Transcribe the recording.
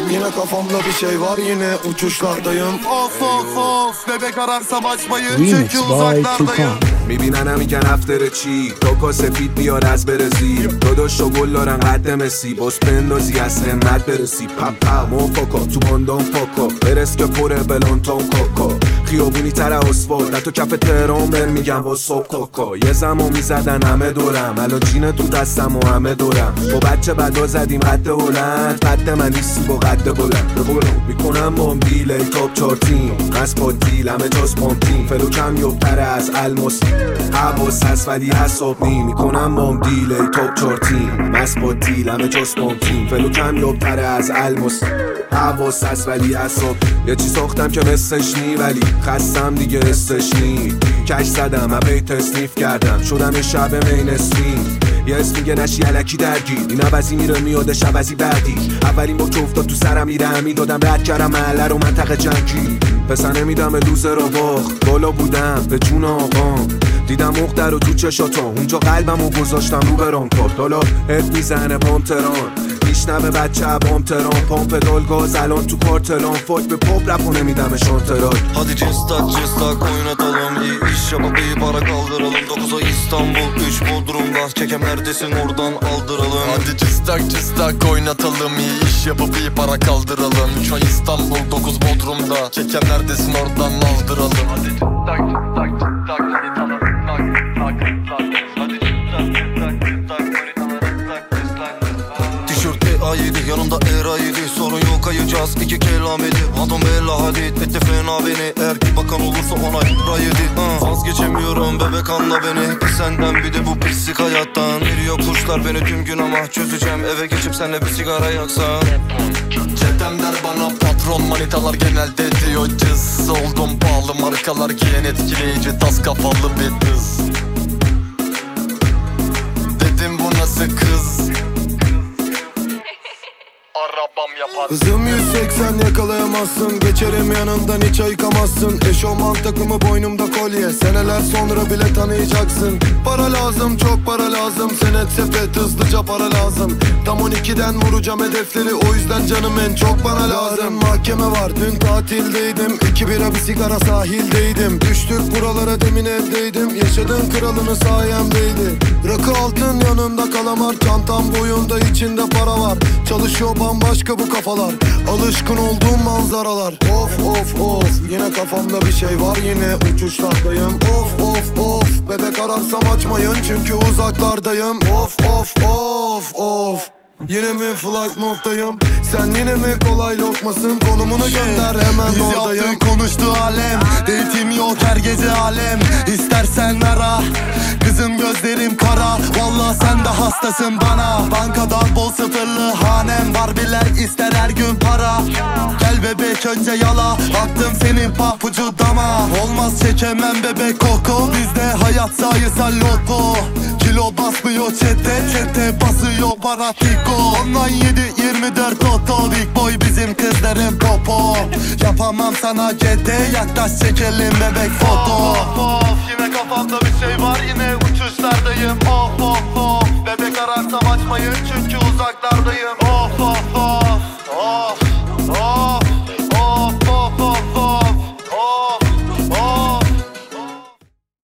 Yine kafamda bir şey var, yine uçuşlardayım. Of of of, bebek ararsam açmayın Remix çünkü by uzaklardayım. میبینن میگن افتر چی توکا سفید بیار از برزی داداش و گل دارن قد مسی باز بندازی از همت برسی پپا موفاکا تو باندان پاکا برس که پره بلانتان کاکا خیابونی تر اسفال نه تو کف تهران بر میگم با صبح کاکا یه زمان میزدن همه دورم الان جین تو دستم و همه دورم با بچه بدا زدیم قد هلند قد من نیستی با قد بلند میکنم با بیله تاپ چارتیم از با دیل همه جاز پامتیم فلوکم یوبتر از الماس حواس هست ولی حساب میکنم بام دیله تاپ چارتیم مست با دیل همه جاز پامتیم فلوکم یوبتر از الماس حواس هست ولی حساب یه چی ساختم که مثلش نی ولی خستم دیگه استش نی کش زدم همه تصنیف کردم شدم یه شب مینستریم یه اسم میگه نشی علکی درگیر این عوضی میره میادش عوضی بعدی اولین با که افتاد تو سرم میره همین دادم رد کردم محله رو منطقه جنگی پسر نمیدم لوزر رو باخت بالا بودم به جون آقام دیدم مقدر رو تو چشاتم اونجا قلبم رو گذاشتم رو برام کارت حالا هد میزنه بام تران میشنوه بچه بام تران پامپ پدال گاز الان تو کارتلان فاک به پاپ رپ و نمیدم شانترال Hadi cıstak oynatalım iyi iş yapıp iyi para kaldıralım 9'a İstanbul 3 Bodrum'da Kekem neredesin oradan aldıralım Hadi cıstak oynatalım iyi iş yapıp iyi para kaldıralım 3 ay İstanbul 9 Bodrum'da Kekem neredesin oradan aldıralım Hadi cıstak oynatalım Tişört A7 yanımda R7 sorun yok ayacağız 2 kelamedi Adam bella hadid etti fena beni Eğer bir bakan olursa ona rayedi Vazgeçemiyorum bebek anla beni Bir senden bir de bu pislik hayattan Veriyor kuşlar beni tüm gün ama çözeceğim Eve geçip senle bir sigara yaksan Çetem der bana patron manitalar genelde diyor cız Oldum pahalı markalar giyen etkileyici tas kafalı bir kız Dedim bu nasıl kız Arabam yapar Hızım 180 yakalayamazsın. Geçerim yanından hiç ayıkamazsın. Eşofman takımı boynumda kolye. Seneler sonra bile tanıyacaksın. Para lazım, çok para lazım. Senet sepet hızlıca para lazım. Tam 12'den vuracağım hedefleri. O yüzden canım en çok bana lazım. Mahkeme var, dün tatildeydim. 2 bira bir sigara sahildeydim. Düştük buralara demin evdeydim. Yaşadığın kralını sayemdeydi. Rakı altın yanında kalamar. Çantam boyunda içinde para var. Çalışıyor bambaşka bu kafalar. Alışkın olduğum manzaralar. Of of of, yine kafamda bir şey var, yine uçuşlardayım. Of of of, bebek ararsam açmayın çünkü uzaklardayım. Of of of of, yine mi flight moddayım? Sen yine mi kolay lokmasın? Konumunu gönder hemen oradayım. Yaptı konuştu alem Date'im yok her gece alem İstersen ara Kızım gözlerim kara Vallahi sen de hastasın bana Bankada bol sıfırlı hanem Var biler ister her gün para Gel bebek önce yala Attım senin papucu dama Olmaz çekemem bebek koku Bizde hayat sayısal loto Kilo basmıyor çete basıyor bana tiko Online 7-24 toto Big boy bizim kızların popo Yapamam sana gete Yaklaş çekelim bebek foto